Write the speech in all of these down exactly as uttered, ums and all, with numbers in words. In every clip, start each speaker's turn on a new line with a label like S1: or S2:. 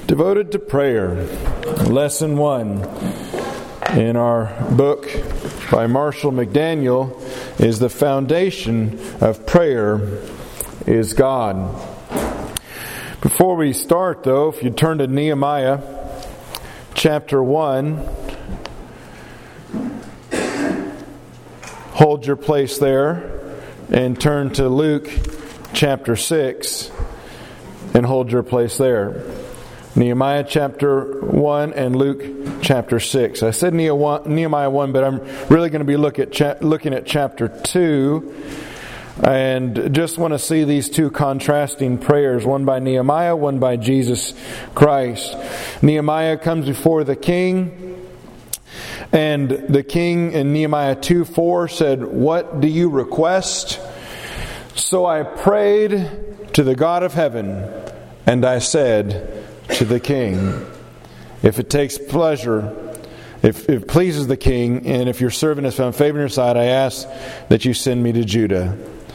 S1: Devoted to Prayer, Lesson one in our book by Marshall McDaniel is The Foundation of Prayer is God. Before we start, though, if you turn to Nehemiah chapter one, hold your place there and turn to Luke chapter six and hold your place there. Nehemiah chapter one and Luke chapter six. I said Nehemiah one, but I'm really going to be look at cha- looking at chapter two. And just want to see these two contrasting prayers, one by Nehemiah, one by Jesus Christ. Nehemiah comes before the king, and the king in Nehemiah two four said, "What do you request?" So I prayed to the God of heaven, and I said to the king, if it takes pleasure, if it pleases the king, and if your servant has found favor in your sight, I ask that you send me to Judah.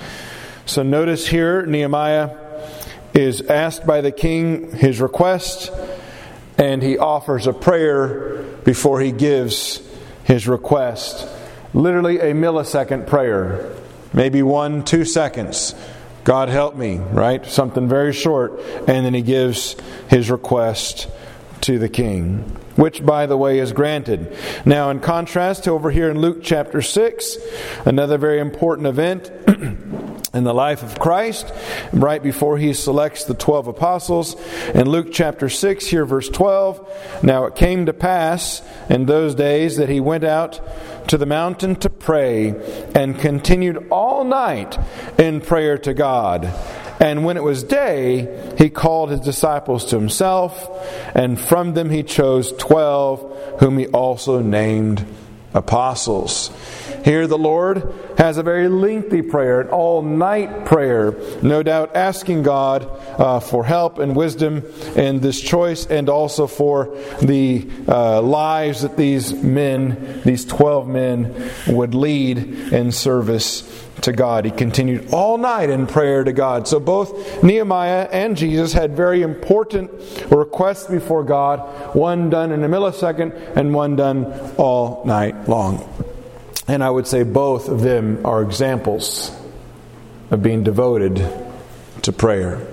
S1: So notice here, Nehemiah is asked by the king his request, and he offers a prayer before he gives his request. Literally a millisecond prayer. Maybe one, two seconds. God help me, right? Something very short. And then he gives his request to the king, which, by the way, is granted. Now, in contrast to over here in Luke chapter six, another very important event in the life of Christ, right before he selects the twelve apostles. In Luke chapter six, here verse twelve, now it came to pass in those days that he went out to the mountain to pray and continued all night in prayer to God. And when it was day, he called his disciples to himself, and from them he chose twelve, whom he also named apostles. Here the Lord has a very lengthy prayer, an all-night prayer, no doubt asking God uh, for help and wisdom in this choice, and also for the uh, lives that these men, these twelve men, would lead in service to God. He continued all night in prayer to God. So both Nehemiah and Jesus had very important requests before God, one done in a millisecond and one done all night long. And I would say both of them are examples of being devoted to prayer.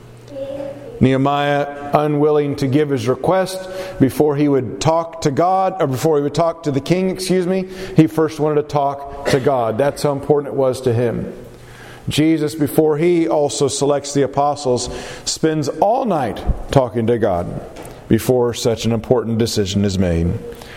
S1: Nehemiah, unwilling to give his request before he would talk to God, or before he would talk to the king, excuse me, he first wanted to talk to God. That's how important it was to him. Jesus, before he also selects the apostles, spends all night talking to God before such an important decision is made.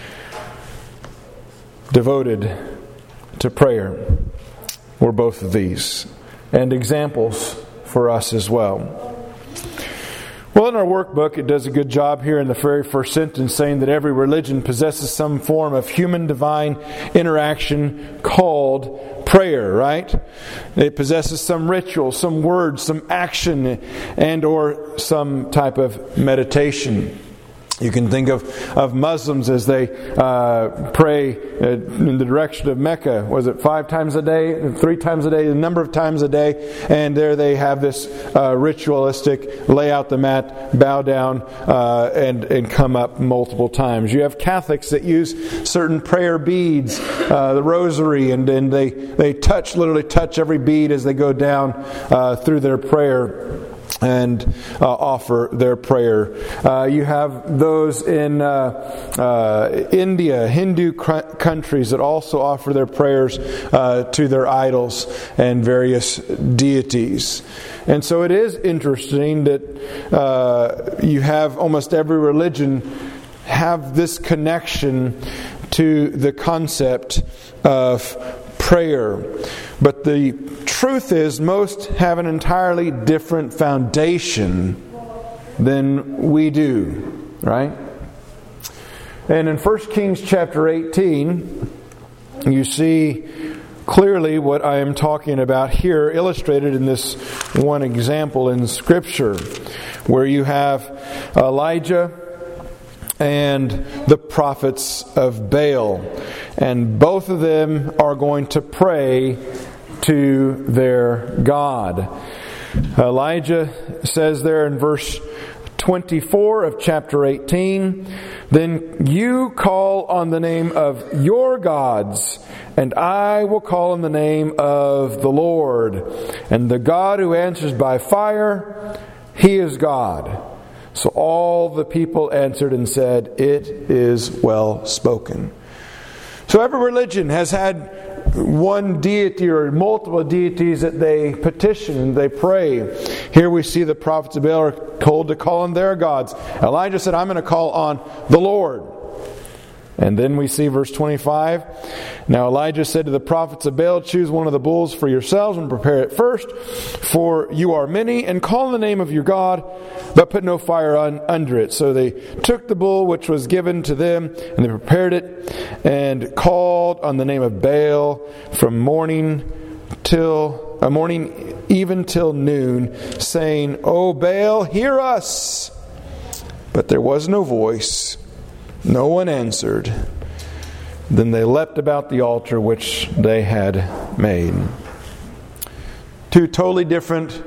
S1: Devoted to prayer were both of these, and examples for us as well. Well, in our workbook, it does a good job here in the very first sentence saying that every religion possesses some form of human-divine interaction called prayer, right? It possesses some ritual, some words, some action, and or some type of meditation. You can think of, of Muslims as they uh, pray uh, in the direction of Mecca. Was it five times a day, three times a day, a number of times a day? And there they have this uh, ritualistic, lay out the mat, bow down, uh, and, and come up multiple times. You have Catholics that use certain prayer beads, uh, the rosary, and, and they, they touch, literally touch every bead as they go down uh, through their prayer and uh, offer their prayer. Uh, you have those in uh, uh, India, Hindu cr- countries that also offer their prayers uh, to their idols and various deities. And so it is interesting that uh, you have almost every religion have this connection to the concept of prayer. But the truth is, most have an entirely different foundation than we do, right? And in First Kings chapter eighteen, you see clearly what I am talking about here, illustrated in this one example in Scripture, where you have Elijah and the prophets of Baal. And both of them are going to pray to their God. Elijah says there in verse twenty-four of chapter eighteen, then you call on the name of your gods, and I will call on the name of the Lord. And the God who answers by fire, He is God. So all the people answered and said, it is well spoken. So every religion has had one deity or multiple deities that they petition, they pray. Here we see the prophets of Baal are told to call on their gods. Elijah said, I'm going to call on the Lord. And then we see verse twenty-five. Now Elijah said to the prophets of Baal, choose one of the bulls for yourselves and prepare it first, for you are many, and call on the name of your God, but put no fire on, under it. So they took the bull which was given to them, and they prepared it, and called on the name of Baal from morning till uh, morning even till noon, saying, O Baal, hear us. But there was no voice. No one answered. Then they leapt about the altar which they had made. Two totally different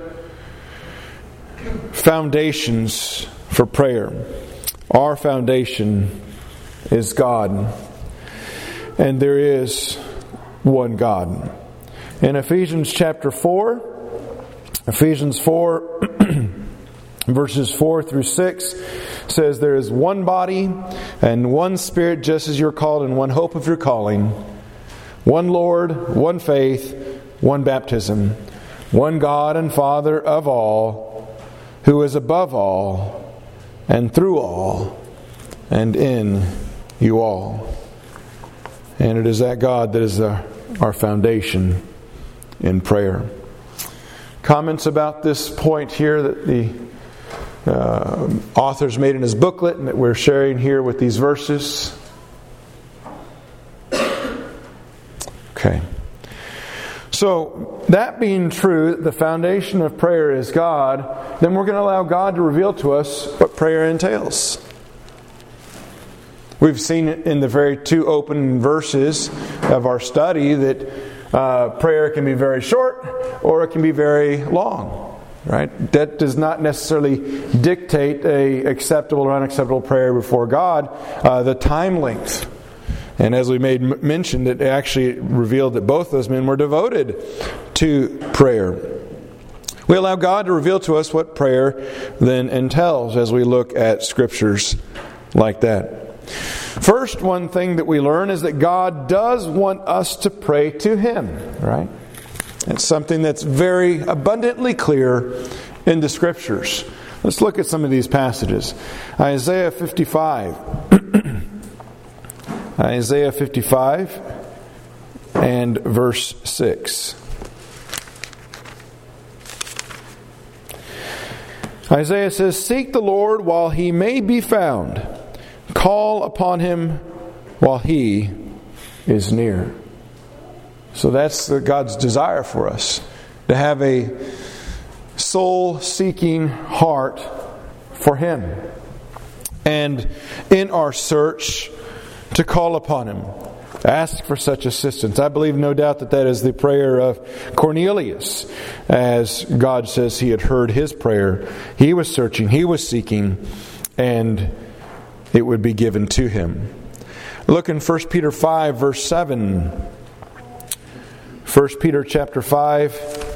S1: foundations for prayer. Our foundation is God. And there is one God. In Ephesians chapter four, Ephesians four, verses four through six, says there is one body and one Spirit, just as you're called in one hope of your calling, one Lord, one faith, one baptism, one God and Father of all, who is above all and through all and in you all. And it is that God that is the, our foundation in prayer. Comments about this point here that the Uh, author's made in his booklet and that we're sharing here with these verses. Okay. So, that being true, the foundation of prayer is God, then we're going to allow God to reveal to us what prayer entails. We've seen it in the very two open verses of our study that uh, prayer can be very short or it can be very long. Right? That does not necessarily dictate a acceptable or unacceptable prayer before God. Uh, the time length. And as we made m- mention, it actually revealed that both those men were devoted to prayer. We allow God to reveal to us what prayer then entails as we look at scriptures like that. First, one thing that we learn is that God does want us to pray to Him. Right? It's something that's very abundantly clear in the Scriptures. Let's look at some of these passages. Isaiah fifty-five. Isaiah fifty-five and verse six. Isaiah says, seek the Lord while He may be found. Call upon Him while He is near. So that's God's desire for us, to have a soul-seeking heart for Him. And in our search, to call upon Him. Ask for such assistance. I believe no doubt that that is the prayer of Cornelius. As God says He had heard his prayer. He was searching, he was seeking, and it would be given to him. Look in First Peter five, verse seven. First Peter chapter five,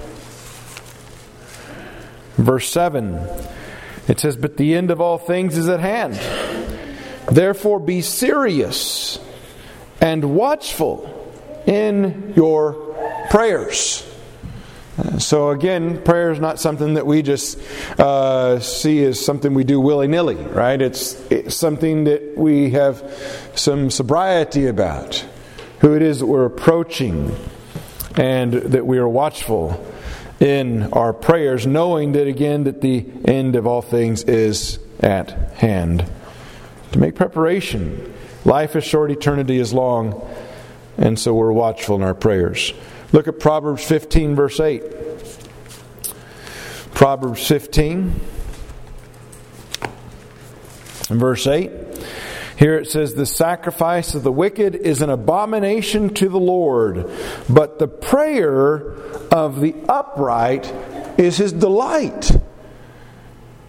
S1: verse seven. It says, but the end of all things is at hand. Therefore be serious and watchful in your prayers. So again, prayer is not something that we just uh, see as something we do willy-nilly, right? It's, it's something that we have some sobriety about. Who it is that we're approaching. And that we are watchful in our prayers, knowing that again that the end of all things is at hand. To make preparation. Life is short, eternity is long, and so we're watchful in our prayers. Look at Proverbs fifteen, verse eight. Proverbs fifteen, verse eight. Here it says, the sacrifice of the wicked is an abomination to the Lord, but the prayer of the upright is His delight. You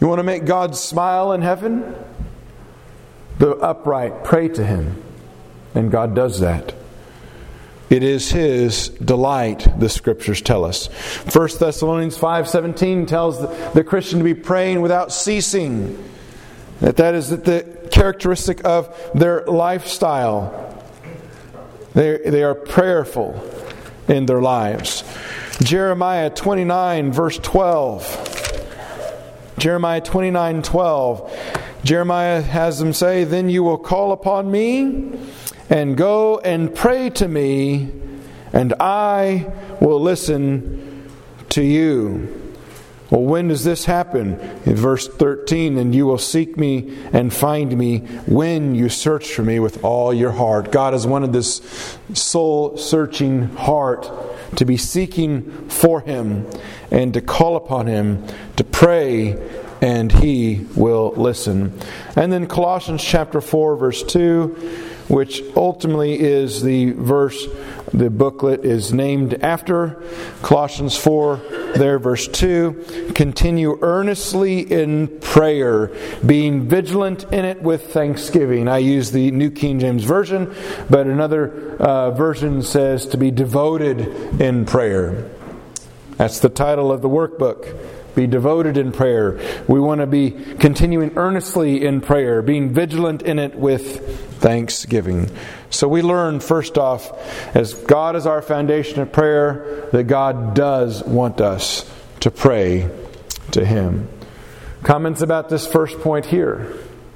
S1: You want to make God smile in heaven? The upright pray to Him. And God does that. It is His delight, the Scriptures tell us. First Thessalonians five seventeen tells the, the Christian to be praying without ceasing. That that is the characteristic of their lifestyle. They, they are prayerful in their lives. Jeremiah twenty-nine verse twelve. Jeremiah twenty-nine twelve. Jeremiah has them say, "Then you will call upon me and go and pray to me, and I will listen to you." Well, when does this happen? In verse thirteen, "And you will seek me and find me when you search for me with all your heart." God has wanted this soul-searching heart to be seeking for Him and to call upon Him, to pray, and He will listen. And then Colossians chapter four, verse two, which ultimately is the verse the booklet is named after. Colossians four, there, verse two. "Continue earnestly in prayer, being vigilant in it with thanksgiving." I use the New King James Version, but another uh, version says to be devoted in prayer. That's the title of the workbook. Be devoted in prayer. We want to be continuing earnestly in prayer, being vigilant in it with thanksgiving. So we learn, first off, as God is our foundation of prayer, that God does want us to pray to Him. Comments about this first point here?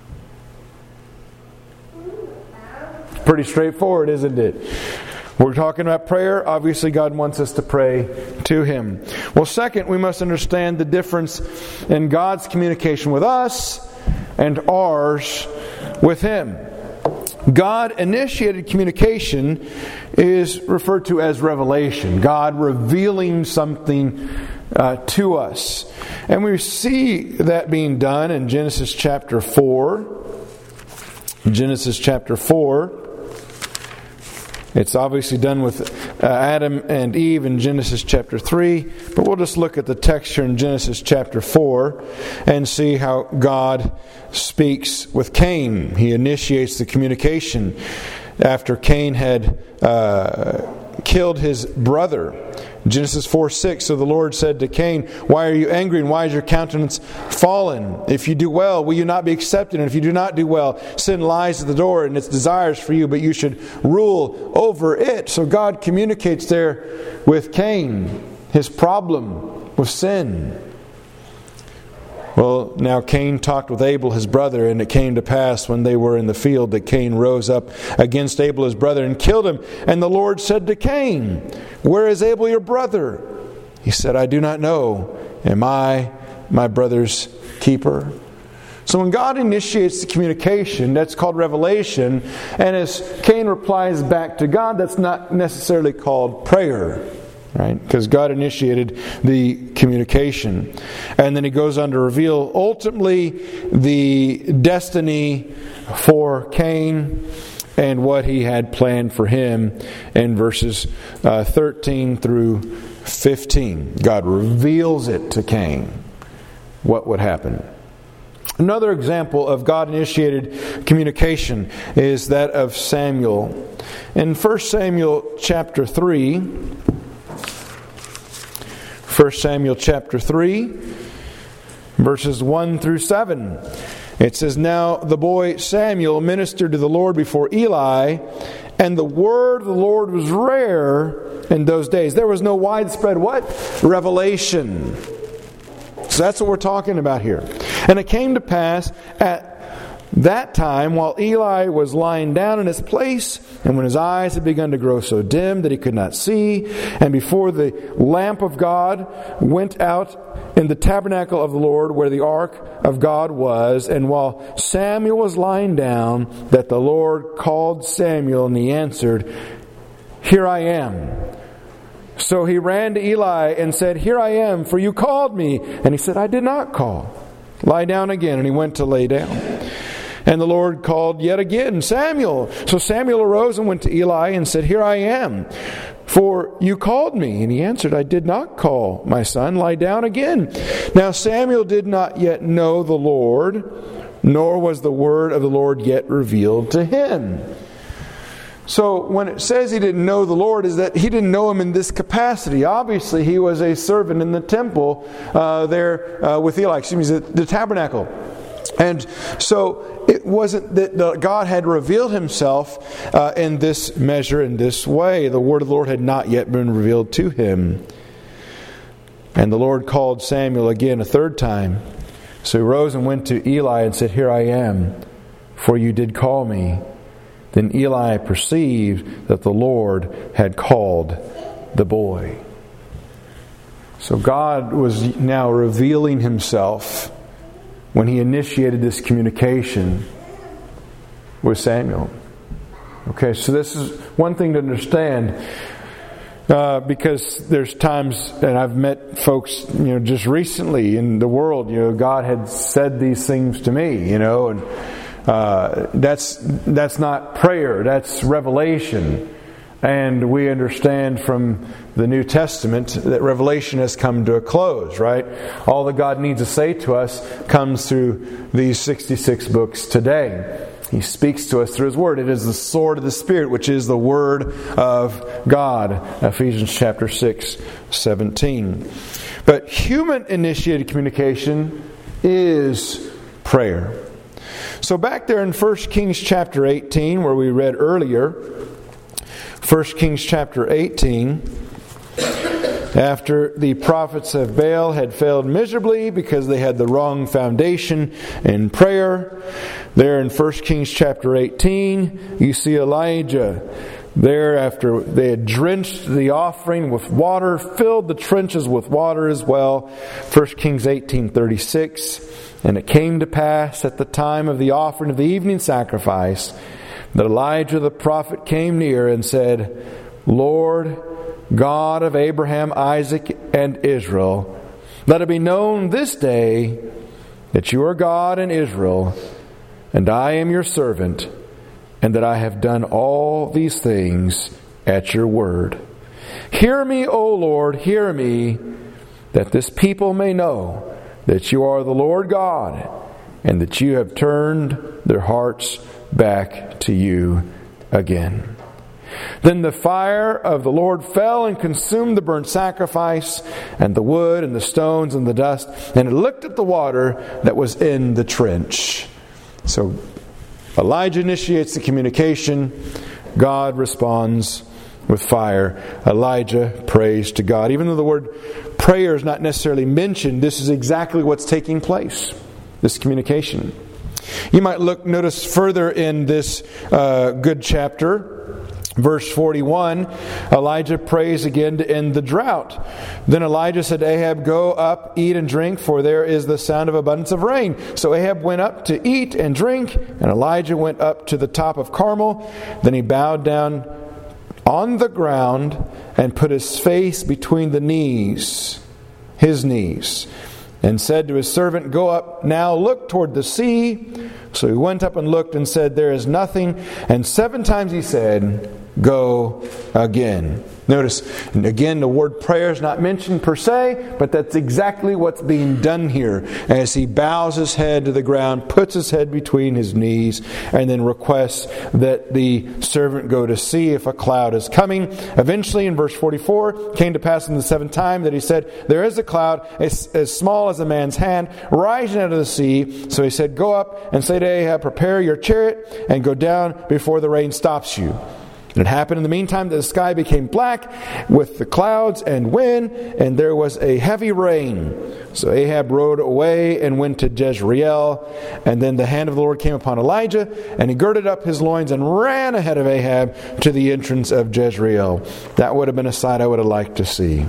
S1: Pretty straightforward, isn't it? We're talking about prayer. Obviously, God wants us to pray to Him. Well, second, we must understand the difference in God's communication with us and ours with Him. God-initiated communication is referred to as revelation. God revealing something uh, to us. And we see that being done in Genesis chapter four. Genesis chapter four. It's obviously done with uh, Adam and Eve in Genesis chapter three, but we'll just look at the text here in Genesis chapter four and see how God speaks with Cain. He initiates the communication after Cain had uh, killed his brother. Genesis four six, "So the Lord said to Cain, Why are you angry, and why is your countenance fallen? If you do well, will you not be accepted? And if you do not do well, sin lies at the door, and its desires for you, but you should rule over it." So God communicates there with Cain, his problem with sin. Well, now Cain talked with Abel his brother, and it came to pass when they were in the field that Cain rose up against Abel his brother and killed him. And the Lord said to Cain, "Where is Abel your brother?" He said, "I do not know. Am I my brother's keeper?" So when God initiates the communication, that's called revelation. And as Cain replies back to God, that's not necessarily called prayer. Right? Because God initiated the communication. And then He goes on to reveal ultimately the destiny for Cain and what He had planned for him in verses uh, thirteen through fifteen. God reveals it to Cain, what would happen. Another example of God-initiated communication is that of Samuel. In First Samuel chapter three, First Samuel chapter three, verses one through seven. It says, "Now the boy Samuel ministered to the Lord before Eli, and the word of the Lord was rare in those days." There was no widespread what? Revelation. So that's what we're talking about here. "And it came to pass at that time, while Eli was lying down in his place, and when his eyes had begun to grow so dim that he could not see, and before the lamp of God went out in the tabernacle of the Lord where the ark of God was, and while Samuel was lying down, that the Lord called Samuel, and he answered, 'Here I am.' So he ran to Eli and said, 'Here I am, for you called me.' And he said, 'I did not call. Lie down again.' And he went to lay down. And the Lord called yet again, 'Samuel.' So Samuel arose and went to Eli and said, 'Here I am.' For you called me. And he answered, I did not call, my son. Lie down again. Now Samuel did not yet know the Lord, nor was the word of the Lord yet revealed to him. So when it says he didn't know the Lord, is that he didn't know him in this capacity. Obviously, he was a servant in the temple uh, there uh, with Eli, excuse me, the, the tabernacle. And so it wasn't that the, God had revealed himself uh, in this measure, in this way. The word of the Lord had not yet been revealed to him. And the Lord called Samuel again a third time. So he rose and went to Eli and said, Here I am, for you did call me. Then Eli perceived that the Lord had called the boy. So God was now revealing himself when he initiated this communication with Samuel. Okay, so this is one thing to understand. Uh, because there's times, and I've met folks, you know, just recently in the world, you know, God had said these things to me, you know, and uh, that's that's not prayer, that's revelation. And we understand from the New Testament that revelation has come to a close, right? All that God needs to say to us comes through these sixty-six books today. He speaks to us through His Word. It is the sword of the Spirit, which is the Word of God. Ephesians chapter six, seventeen. But human-initiated communication is prayer. So back there in First Kings chapter eighteen, where we read earlier, First Kings chapter eighteen, after the prophets of Baal had failed miserably because they had the wrong foundation in prayer, there in First Kings chapter eighteen, you see Elijah there after they had drenched the offering with water, filled the trenches with water as well. First Kings eighteen thirty-six, and it came to pass at the time of the offering of the evening sacrifice that Elijah the prophet came near and said, Lord, God of Abraham, Isaac, and Israel, let it be known this day that you are God in Israel, and I am your servant, and that I have done all these things at your word. Hear me, O Lord, hear me, that this people may know that you are the Lord God, and that you have turned their hearts back to you again. Then the fire of the Lord fell and consumed the burnt sacrifice and the wood and the stones and the dust, and it licked at the water that was in the trench. So Elijah initiates the communication. God responds with fire. Elijah prays to God. Even though the word prayer is not necessarily mentioned, this is exactly what's taking place, this communication. You might look, notice further in this uh, good chapter, verse forty-one, Elijah prays again to end the drought. Then Elijah said to Ahab, Go up, eat and drink, for there is the sound of abundance of rain. So Ahab went up to eat and drink, and Elijah went up to the top of Carmel. Then he bowed down on the ground and put his face between the knees, his knees, and said to his servant, Go up now, look toward the sea. So he went up and looked and said, There is nothing. And seven times he said, Go again. Notice, and again, the word prayer is not mentioned per se, but that's exactly what's being done here. As he bows his head to the ground, puts his head between his knees, and then requests that the servant go to see if a cloud is coming. Eventually, in verse forty-four, came to pass in the seventh time that he said, There is a cloud as, as small as a man's hand, rising out of the sea. So he said, Go up and say to Ahab, Prepare your chariot and go down before the rain stops you. And it happened in the meantime that the sky became black with the clouds and wind, and there was a heavy rain. So Ahab rode away and went to Jezreel. And then the hand of the Lord came upon Elijah, and he girded up his loins and ran ahead of Ahab to the entrance of Jezreel. That would have been a sight I would have liked to see,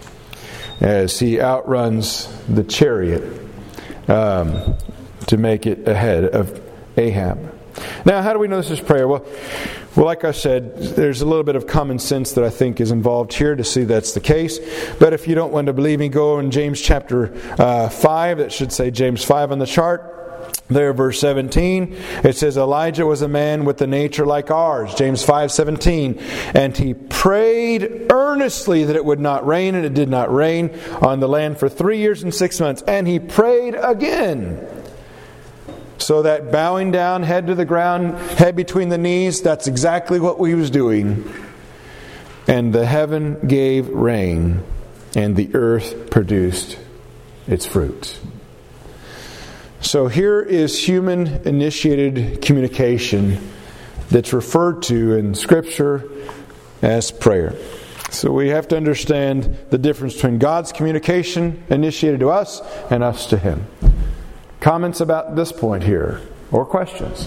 S1: as he outruns the chariot um, to make it ahead of Ahab. Now, how do we know this is prayer? Well, well, like I said, there's a little bit of common sense that I think is involved here to see that's the case. But if you don't want to believe me, go in James chapter uh, five. That should say James five on the chart. there, verse seventeen, it says, Elijah was a man with a nature like ours. James five seventeen. And he prayed earnestly that it would not rain, and it did not rain on the land for three years and six months. And he prayed again. So that bowing down, head to the ground, head between the knees, that's exactly what he was doing. And the heaven gave rain, and the earth produced its fruit. So here is human-initiated communication that's referred to in Scripture as prayer. So we have to understand the difference between God's communication initiated to us and us to Him. Comments about this point here, or questions?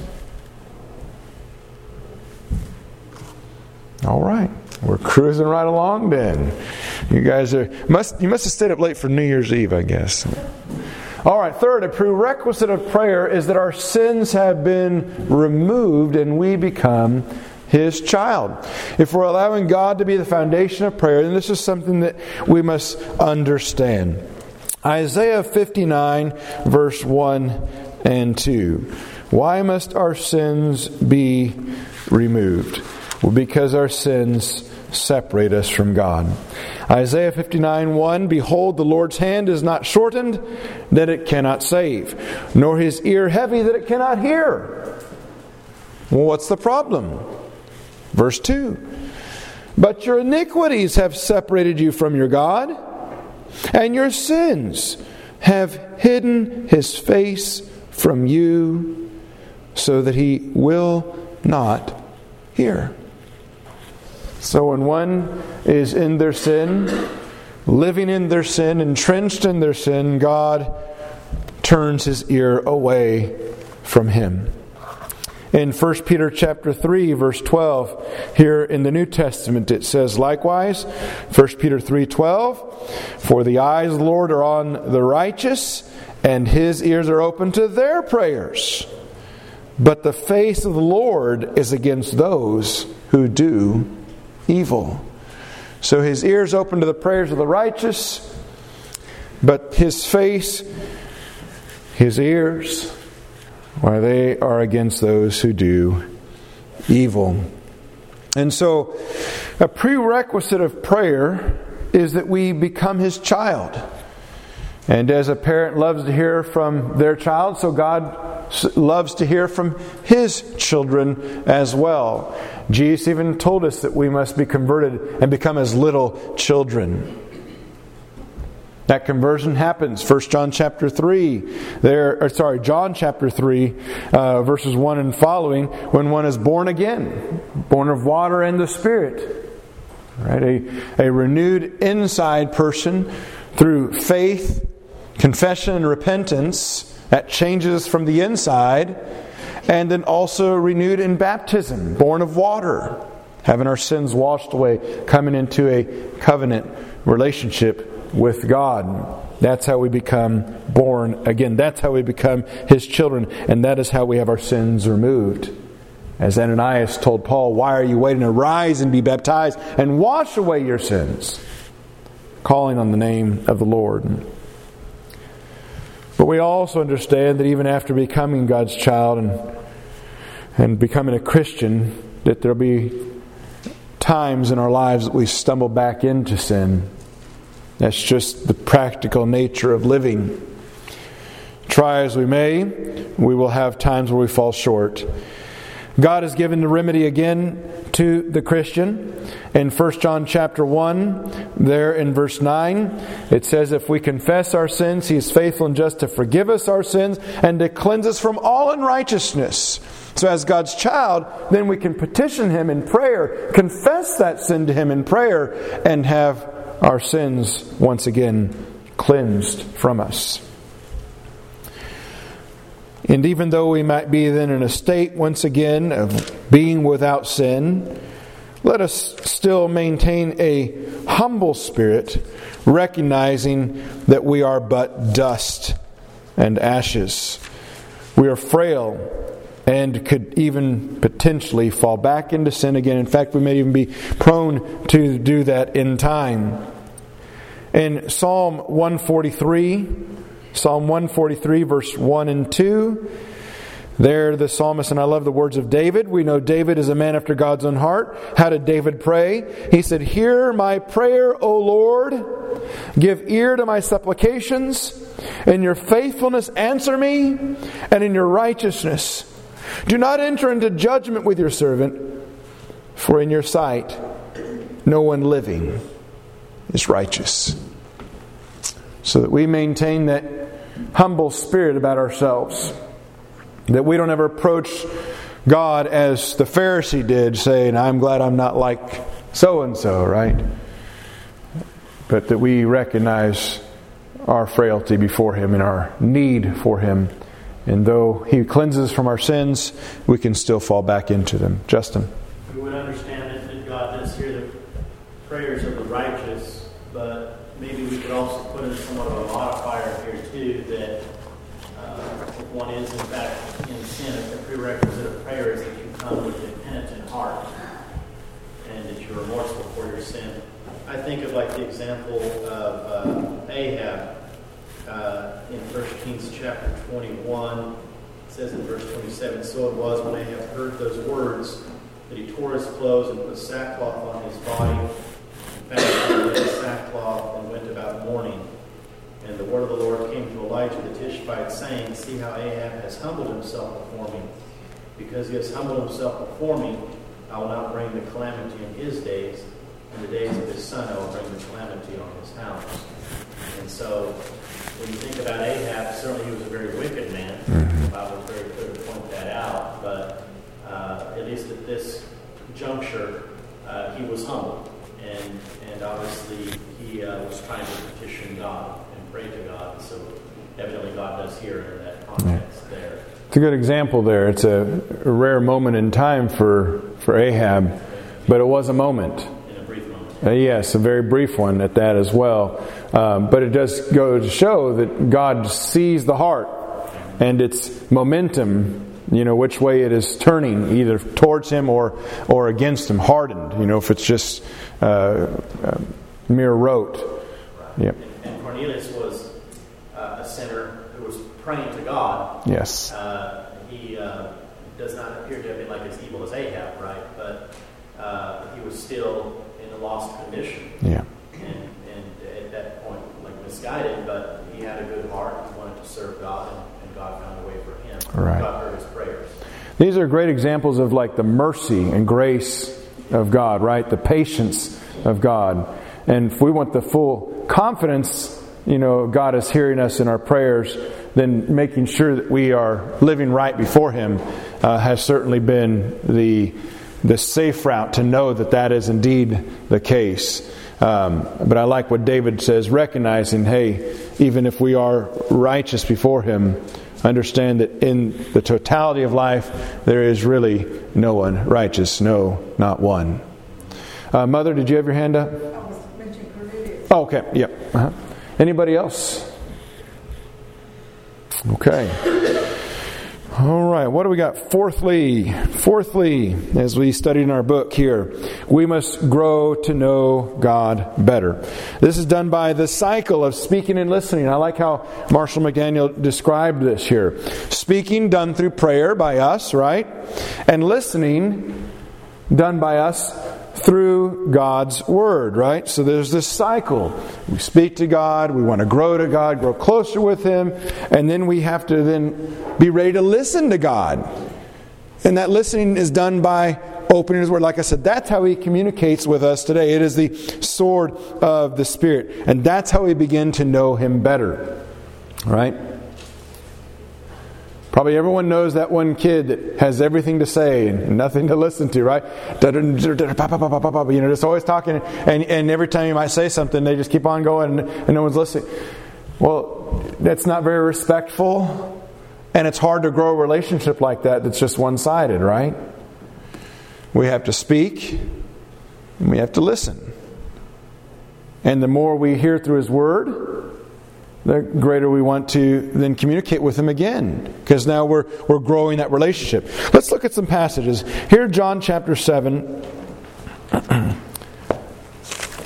S1: All right, we're cruising right along then. You guys are must you must have stayed up late for New Year's Eve, I guess. All right, third, a prerequisite of prayer is that our sins have been removed and we become His child. If we're allowing God to be the foundation of prayer, then this is something that we must understand. Isaiah fifty-nine, verse one and two. Why must our sins be removed? Well, because our sins separate us from God. Isaiah fifty-nine, one, Behold, the Lord's hand is not shortened, that it cannot save, nor His ear heavy, that it cannot hear. Well, what's the problem? Verse two, But your iniquities have separated you from your God, and your sins have hidden His face from you, so that He will not hear. So when one is in their sin, living in their sin, entrenched in their sin, God turns His ear away from him. In First Peter chapter three, verse twelve, here in the New Testament, it says likewise, First Peter three twelve, For the eyes of the Lord are on the righteous, and His ears are open to their prayers. But the face of the Lord is against those who do evil. So His ears open to the prayers of the righteous, but His face, His ears, why they are against those who do evil. And so a prerequisite of prayer is that we become His child. And as a parent loves to hear from their child, so God loves to hear from His children as well. Jesus even told us that we must be converted and become as little children. That conversion happens. First John chapter three, there, or sorry, John chapter three, uh, verses one and following, when one is born again, born of water and the Spirit. Right? A, a renewed inside person through faith, confession, and repentance that changes us from the inside, and then also renewed in baptism, born of water, having our sins washed away, coming into a covenant relationship with God. That's how we become born again. That's how we become His children, and that is how we have our sins removed. As Ananias told Paul, Why are you waiting? Arise and be baptized and wash away your sins, calling on the name of the Lord. But we also understand that even after becoming God's child and, and becoming a Christian, that there will be times in our lives that we stumble back into sin. That's just the practical nature of living. Try as we may, we will have times where we fall short. God has given the remedy again to the Christian. In First John chapter one, there in verse nine, it says, If we confess our sins, He is faithful and just to forgive us our sins and to cleanse us from all unrighteousness. So as God's child, then we can petition Him in prayer, confess that sin to Him in prayer, and have our sins once again cleansed from us. And even though we might be then in a state once again of being without sin, let us still maintain a humble spirit, recognizing that we are but dust and ashes. We are frail and could even potentially fall back into sin again. In fact, we may even be prone to do that in time. In Psalm one forty-three, Psalm one forty-three, verse one and two. There the psalmist, and I love the words of David. We know David is a man after God's own heart. How did David pray? He said, "Hear my prayer, O Lord. Give ear to my supplications. In your faithfulness answer me, and in your righteousness. Do not enter into judgment with your servant, for in your sight no one living is righteous." So that we maintain that humble spirit about ourselves. That we don't ever approach God as the Pharisee did, saying, "I'm glad I'm not like so-and-so," right? But that we recognize our frailty before Him and our need for Him. And though He cleanses from our sins, we can still fall back into them. Justin?
S2: We would understand that God does hear the prayers of the righteous, but maybe we could also put in somewhat of a modifier here too, that uh, if one is in fact in sin, a prerequisite of prayer is that you come with a penitent heart and that you're remorseful for your sin. I think of like the example of uh, Ahab uh, in First Kings chapter twenty-one. It says in verse twenty-seven, "So it was when Ahab heard those words that he tore his clothes and put sackcloth on his body, and fasted with sackcloth and went about mourning. And the word of the Lord came to Elijah the Tishbite, saying, See how Ahab has humbled himself before me. Because he has humbled himself before me, I will not bring the calamity in his days. In the days of his son, I will bring the calamity on his house." And so, when you think about Ahab, certainly he was a very wicked man. Mm-hmm. The Bible is very clear to point that out. But uh, at least at this juncture, uh, he was humble. And, and obviously, he uh, was trying to petition God and pray to God. So, evidently, God does hear in that context yeah. there.
S1: It's a good example there. It's a, a rare moment in time for, for Ahab, but it was a moment. Uh, yes, a very brief one at that as well. Um, but it does go to show that God sees the heart and its momentum, you know, which way it is turning, either towards Him or or against Him, hardened. You know, if it's just uh, uh, mere rote. Yep.
S2: And Cornelius was uh, a sinner who was praying to God.
S1: Yes.
S2: Uh, he uh, does not appear to have been like as evil as Ahab, right? But uh, he was still in a lost condition.
S1: Yeah.
S2: And, and at that point, like misguided, but he had a good heart. He wanted to serve God, and, and God found a way for him.
S1: Right.
S2: God heard his prayers.
S1: These are great examples of like the mercy and grace of God, right? The patience of God. And if we want the full confidence, you know, God is hearing us in our prayers, then making sure that we are living right before Him uh, has certainly been the the safe route to know that that is indeed the case. Um, but I like what David says, recognizing, hey, even if we are righteous before Him, understand that in the totality of life, there is really no one righteous, no, not one. Uh, Mother, did you have your hand up?
S3: I was mentioning Cornelius.
S1: Oh, okay, yep. Uh-huh. Anybody else? Okay. All right, what do we got? Fourthly, fourthly, as we studied in our book here, we must grow to know God better. This is done by the cycle of speaking and listening. I like how Marshall McDaniel described this here. Speaking done through prayer by us, right? And listening done by us through God's Word, right? So there's this cycle. We speak to God, we want to grow to God, grow closer with Him, and then we have to then be ready to listen to God. And that listening is done by opening His Word. Like I said, that's how He communicates with us today. It is the sword of the Spirit. And that's how we begin to know Him better. Right? Probably everyone knows that one kid that has everything to say and nothing to listen to, right? You know, just always talking, and, and every time you might say something, they just keep on going and, and no one's listening. Well, that's not very respectful, and it's hard to grow a relationship like that that's just one-sided, right? We have to speak, and we have to listen. And the more we hear through His Word, the greater we want to then communicate with Him again. Because now we're we're growing that relationship. Let's look at some passages. Here, John chapter seven.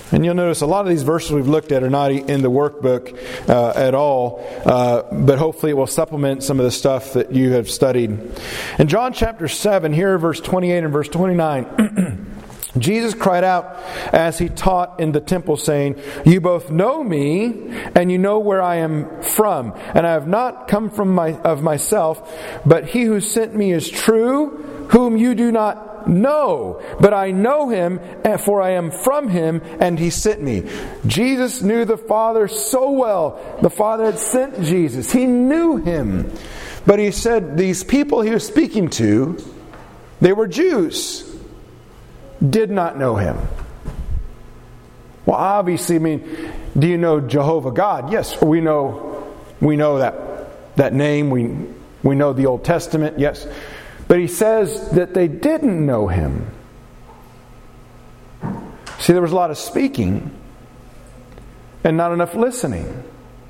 S1: And you'll notice a lot of these verses we've looked at are not in the workbook uh, at all, uh, but hopefully it will supplement some of the stuff that you have studied. In John chapter seven, here verse twenty-eight and verse twenty-nine, Jesus cried out as he taught in the temple, saying, "You both know me, and you know where I am from. And I have not come from my of myself, but he who sent me is true, whom you do not know. But I know him, for I am from him, and he sent me." Jesus knew the Father so well. The Father had sent Jesus. He knew him. But he said these people he was speaking to, they were Jews, did not know him. Well, obviously, I mean, do you know Jehovah God? Yes, we know we know that that name. We we know the Old Testament, yes. But he says that they didn't know him. See, there was a lot of speaking and not enough listening.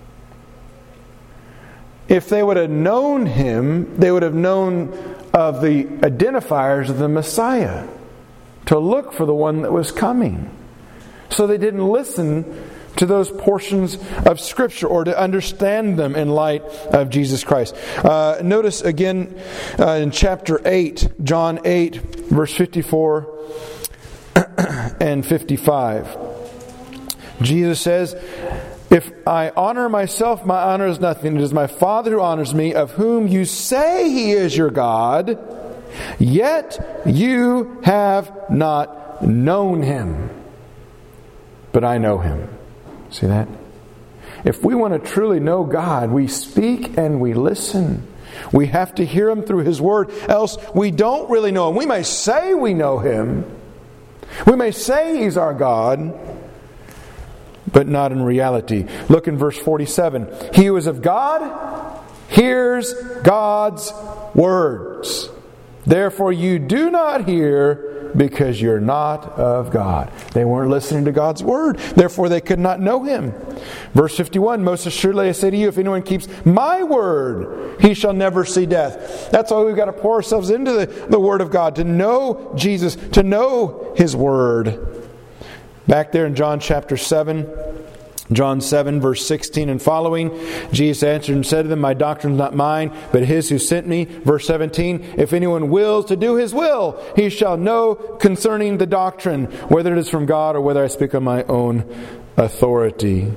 S1: If they would have known him, they would have known of the identifiers of the Messiah, to look for the one that was coming. So they didn't listen to those portions of Scripture or to understand them in light of Jesus Christ. Uh, notice again uh, in chapter eight, John eight, verse fifty-four and fifty-five. Jesus says, "If I honor myself, my honor is nothing. It is my Father who honors me, of whom you say he is your God, yet you have not known him. But I know him." See that? If we want to truly know God, we speak and we listen. We have to hear him through his word, else we don't really know him. We may say we know him. We may say he's our God, but not in reality. Look in verse forty-seven. "He who is of God hears God's words. Therefore you do not hear, because you're not of God." They weren't listening to God's word. Therefore they could not know him. Verse fifty-one, "Most assuredly I say to you, if anyone keeps my word, he shall never see death." That's why we've got to pour ourselves into the, the word of God, to know Jesus, to know his word. Back there in John chapter seven, John seven, verse sixteen and following, Jesus answered and said to them, "My doctrine is not mine, but his who sent me." Verse seventeen, "If anyone wills to do his will, he shall know concerning the doctrine, whether it is from God or whether I speak on my own authority."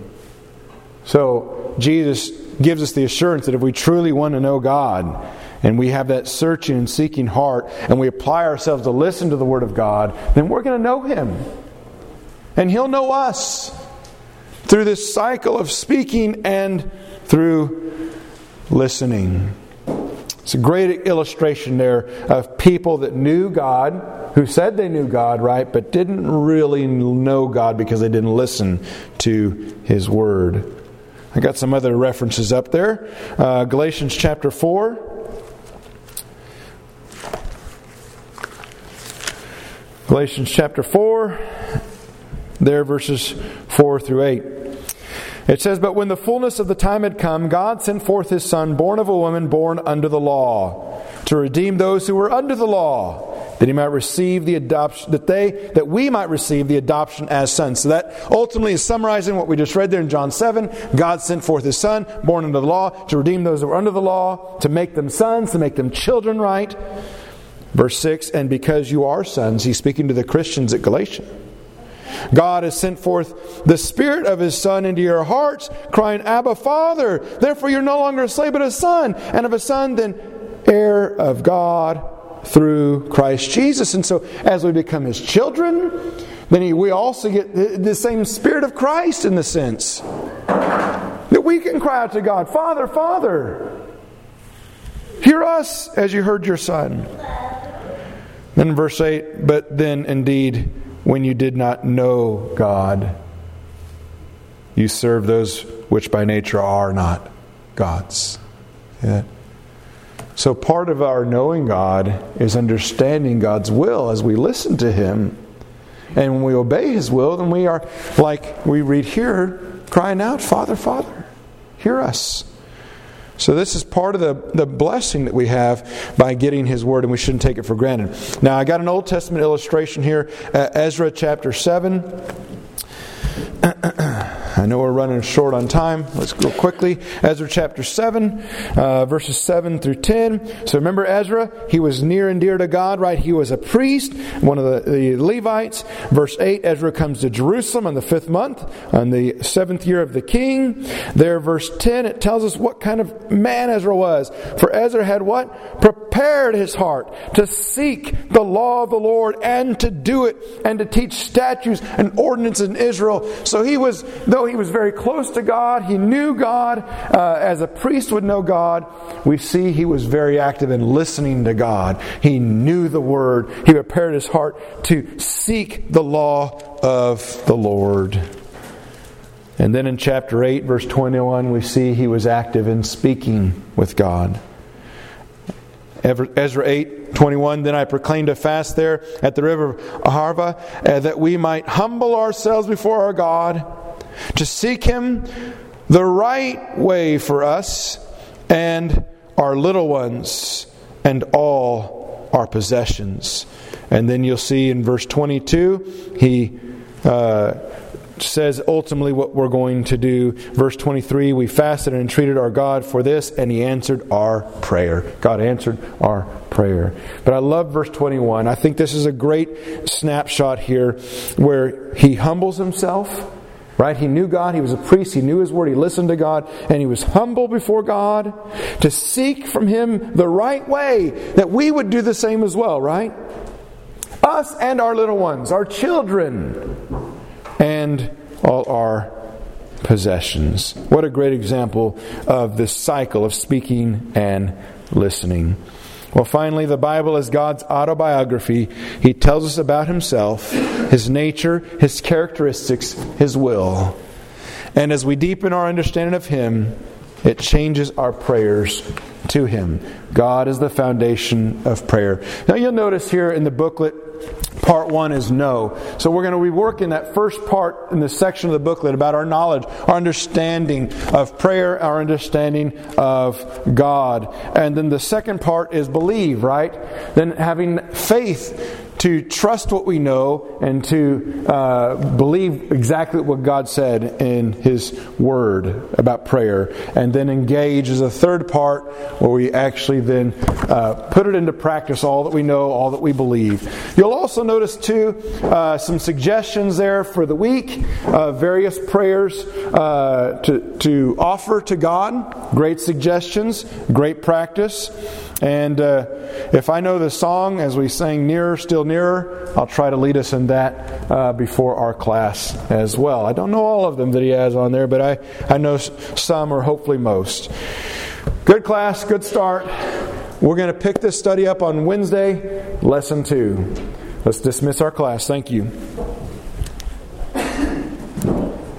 S1: So, Jesus gives us the assurance that if we truly want to know God, and we have that searching and seeking heart, and we apply ourselves to listen to the Word of God, then we're going to know him. And he'll know us, through this cycle of speaking and through listening. It's a great illustration there of people that knew God, who said they knew God, right, but didn't really know God because they didn't listen to his word. I got some other references up there. Uh, Galatians chapter four. Galatians chapter four. There, verses four through eight. It says, "But when the fullness of the time had come, God sent forth his Son, born of a woman, born under the law, to redeem those who were under the law, that he might receive the adoption, that they, that we might receive the adoption as sons." So that ultimately is summarizing what we just read there in John seven. God sent forth his Son, born under the law, to redeem those who were under the law, to make them sons, to make them children, right? Verse six, "And because you are sons," he's speaking to the Christians at Galatia, "God has sent forth the Spirit of his Son into your hearts, crying, Abba, Father. Therefore you're no longer a slave, but a son. And of a son, then heir of God through Christ Jesus." And so as we become his children, then he, we also get the, the same Spirit of Christ in the sense that we can cry out to God, "Father, Father, hear us as you heard your Son." Then in verse eight, "But then indeed, when you did not know God, you serve those which by nature are not God's." Yeah. So part of our knowing God is understanding God's will as we listen to him. And when we obey his will, then we are, like we read here, crying out, "Father, Father, hear us." So this is part of the, the blessing that we have by getting his word, and we shouldn't take it for granted. Now I got an Old Testament illustration here, uh, Ezra chapter seven. I know we're running short on time. Let's go quickly. Ezra chapter seven, uh, verses seven through ten. So remember Ezra, he was near and dear to God, right? He was a priest, one of the, the Levites. Verse eight, Ezra comes to Jerusalem on the fifth month, on the seventh year of the king. There, verse ten, it tells us what kind of man Ezra was. For Ezra had what? Prepared his heart to seek the law of the Lord and to do it and to teach statutes and ordinances in Israel. So he was, though he was very close to God, he knew God, uh, as a priest would know God, we see he was very active in listening to God. He knew the Word. He prepared his heart to seek the law of the Lord. And then in chapter eight, verse twenty-one, we see he was active in speaking with God. Ezra eight twenty-one, then I proclaimed a fast there at the river Ahava, uh, that we might humble ourselves before our God, to seek Him the right way for us and our little ones and all our possessions. And then you'll see in verse twenty-two, he uh, says ultimately what we're going to do. Verse twenty-three, we fasted and entreated our God for this, and He answered our prayer. God answered our prayer. But I love verse twenty-one. I think this is a great snapshot here where he humbles himself. Right? He knew God. He was a priest. He knew His Word. He listened to God. And he was humble before God to seek from Him the right way, that we would do the same as well, right? Us and our little ones, our children, and all our possessions. What a great example of this cycle of speaking and listening. Well, finally, the Bible is God's autobiography. He tells us about Himself, His nature, His characteristics, His will. And as we deepen our understanding of Him, it changes our prayers to Him. God is the foundation of prayer. Now you'll notice here in the booklet, part one is know. So we're going to be working that first part in the section of the booklet about our knowledge, our understanding of prayer, our understanding of God. And then the second part is believe, right? Then having faith to trust what we know and to uh, believe exactly what God said in His Word about prayer. And then engage as a third part where we actually then uh, put it into practice, all that we know, all that we believe. You'll also notice too uh, some suggestions there for the week, uh, various prayers uh, to, to offer to God. Great suggestions, great practice. And uh, if I know the song as we sang Nearer, Still Nearer, I'll try to lead us in that uh, before our class as well. I don't know all of them that he has on there, but I, I know some or hopefully most. Good class, good start. We're going to pick this study up on Wednesday, lesson two. Let's dismiss our class. Thank you.